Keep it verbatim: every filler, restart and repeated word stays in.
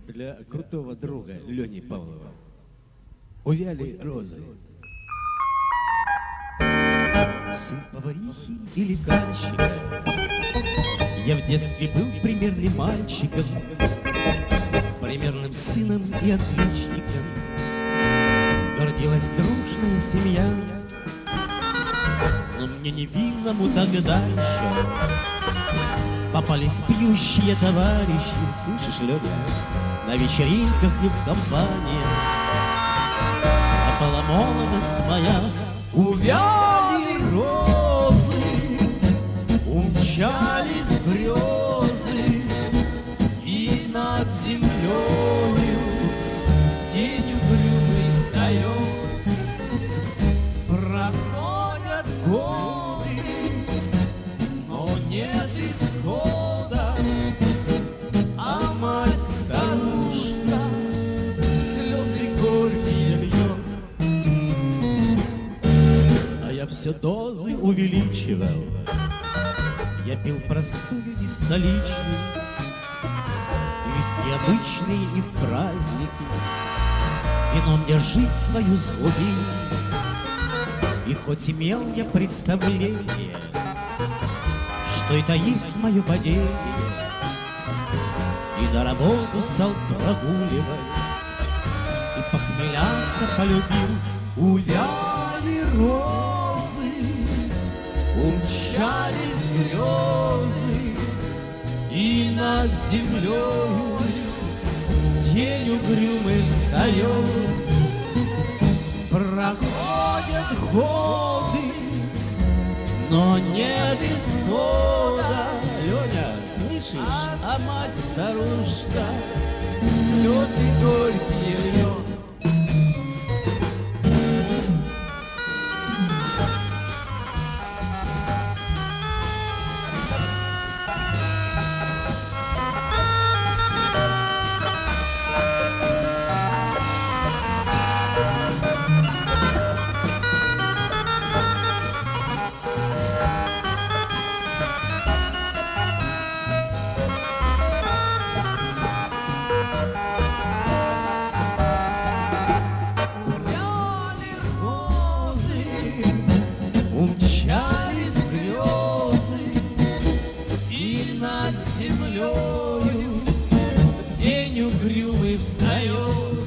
для крутого друга Лени Павлова. Увяли розы. Сын поварихи или кальщика, я в детстве был примерным мальчиком, примерным сыном и отличником. Гордилась дружная семья, но мне невинному тогда еще попались пьющие товарищи. Слышишь, Леня, на вечеринках и в компаниях пропала молодость моя. Увяли розы, умчались грезы, и над землею день угрюмый встает. Проходят годы, но нет исхода, а мать старушка слезы горькие льет. А я все дозы увеличивал, я пил простую и столичную, ведь и обычные, и в праздники вино мне жизнь свою сгубил. И хоть имел я представление, что это есть мое падение, и на работу стал прогуливать, и похмеляться полюбил. Увяли розы, умчались грезы, и над землею день угрюмый встает. Проходят годы, но нет исхода. Леня, слышишь? А мать старушка слезы горькие льет. Умчались грезы, и над землею день угрюмый встает.